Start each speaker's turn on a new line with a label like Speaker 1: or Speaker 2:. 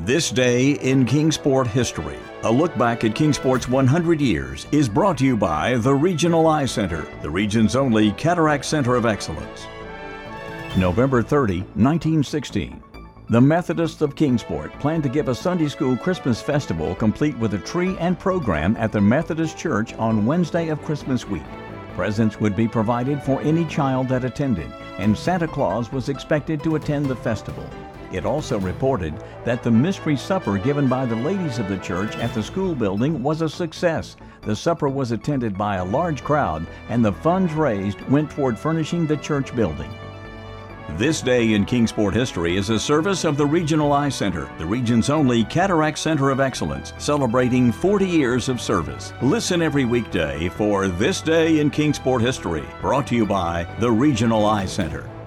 Speaker 1: This Day in Kingsport History. A look back at Kingsport's 100 years is brought to you by the Regional Eye Center, the region's only cataract center of excellence. November 30, 1916. The Methodists of Kingsport planned to give a Sunday school Christmas festival complete with a tree and program at the Methodist Church on Wednesday of Christmas week. Presents would be provided for any child that attended, and Santa Claus was expected to attend the festival. It also reported that the mystery supper given by the ladies of the church at the school building was a success. The supper was attended by a large crowd, and the funds raised went toward furnishing the church building. This Day in Kingsport History is a service of the Regional Eye Center, the region's only cataract center of excellence, celebrating 40 years of service. Listen every weekday for This Day in Kingsport History, brought to you by the Regional Eye Center.